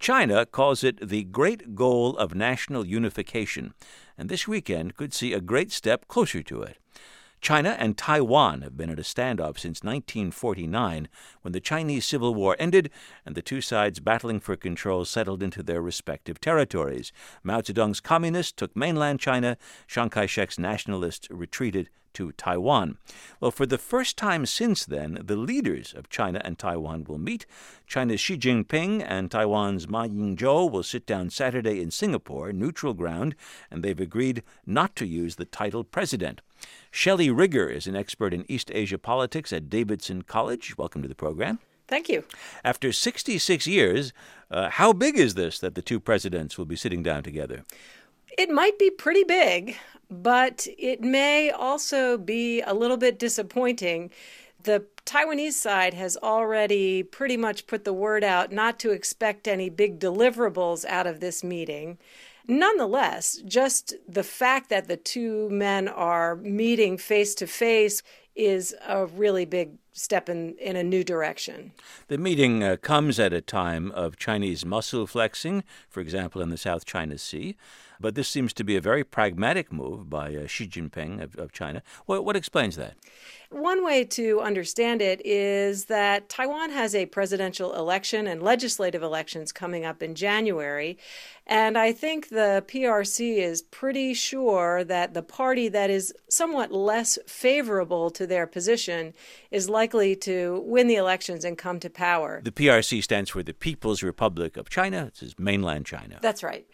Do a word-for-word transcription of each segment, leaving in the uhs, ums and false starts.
China calls it the great goal of national unification, and this weekend could see a great step closer to it. China and Taiwan have been at a standoff since nineteen forty-nine, when the Chinese Civil War ended and the two sides battling for control settled into their respective territories. Mao Zedong's communists took mainland China, Chiang Kai-shek's nationalists retreated to Taiwan. Well, for the first time since then, the leaders of China and Taiwan will meet. China's Xi Jinping and Taiwan's Ma Ying-jeou will sit down Saturday in Singapore, neutral ground, and they've agreed not to use the title president. Shelley Rigger is an expert in East Asia politics at Davidson College. Welcome to the program. Thank you. After sixty-six years, uh, how big is this that the two presidents will be sitting down together? It might be pretty big, but it may also be a little bit disappointing. The Taiwanese side has already pretty much put the word out not to expect any big deliverables out of this meeting. Nonetheless, just the fact that the two men are meeting face to face is a really big step in, in a new direction. The meeting uh, comes at a time of Chinese muscle flexing, for example, in the South China Sea. But this seems to be a very pragmatic move by uh, Xi Jinping of, of China. What, what explains that? One way to understand it is that Taiwan has a presidential election and legislative elections coming up in January. And I think the P R C is pretty sure that the party that is somewhat less favorable to their position is likely to win the elections and come to power. The P R C stands for the People's Republic of China. This is mainland China. That's right.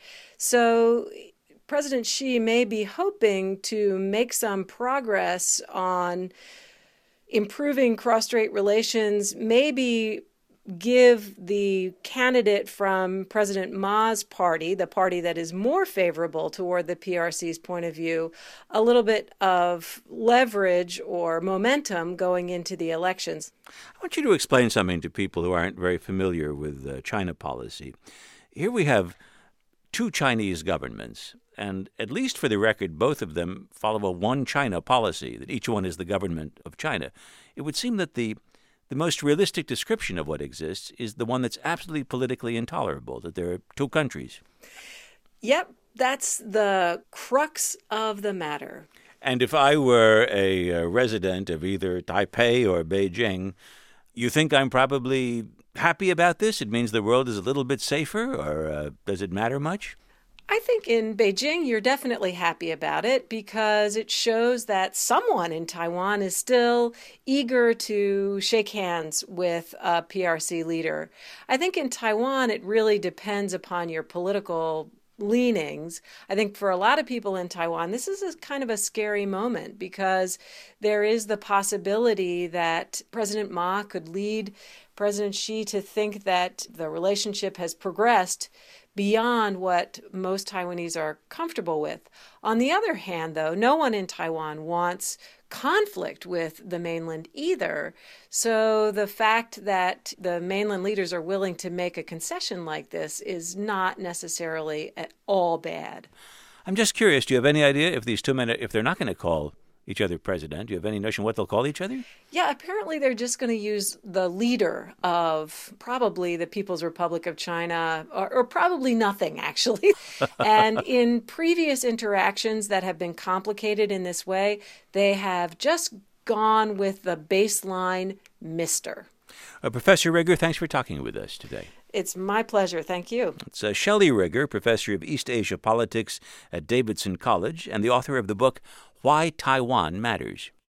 So President Xi may be hoping to make some progress on improving cross-strait relations, maybe give the candidate from President Ma's party, the party that is more favorable toward the P R C's point of view, a little bit of leverage or momentum going into the elections. I want you to explain something to people who aren't very familiar with uh, China policy. Here we have two Chinese governments, and at least for the record, both of them follow a one China policy, that each one is the government of China. It would seem that the the most realistic description of what exists is the one that's absolutely politically intolerable, that there are two countries. Yep, that's the crux of the matter. And if I were a, a resident of either Taipei or Beijing, you think I'm probably happy about this? It means the world is a little bit safer, or uh, does it matter much? I think in Beijing, you're definitely happy about it because it shows that someone in Taiwan is still eager to shake hands with a P R C leader. I think in Taiwan, it really depends upon your political leanings. I think for a lot of people in Taiwan, this is a kind of a scary moment because there is the possibility that President Ma could lead President Xi to think that the relationship has progressed beyond what most Taiwanese are comfortable with. On the other hand, though, no one in Taiwan wants conflict with the mainland either. So the fact that the mainland leaders are willing to make a concession like this is not necessarily at all bad. I'm just curious, do you have any idea if these two men, if they're not going to call each other president, do you have any notion what they'll call each other? Yeah, apparently they're just going to use the leader of probably the People's Republic of China, or, or probably nothing, actually. And in previous interactions that have been complicated in this way, they have just gone with the baseline Mister Uh, Professor Rigger, thanks for talking with us today. It's my pleasure. Thank you. It's uh, Shelley Rigger, professor of East Asia politics at Davidson College and the author of the book Why Taiwan Matters.